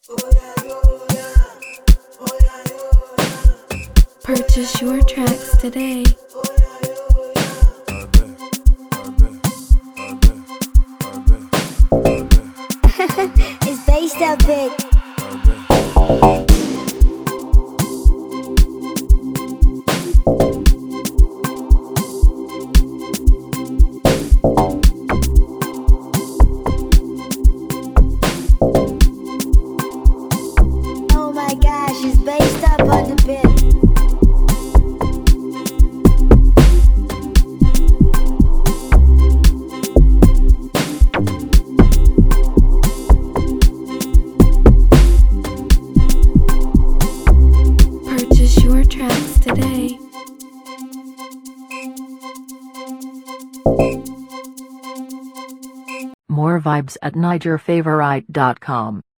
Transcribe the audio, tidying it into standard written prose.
Purchase your tracks today. It's based up big. Oh my gosh, it's based up on the bit. Purchase your tracks today. More vibes at NigerFavorite.com.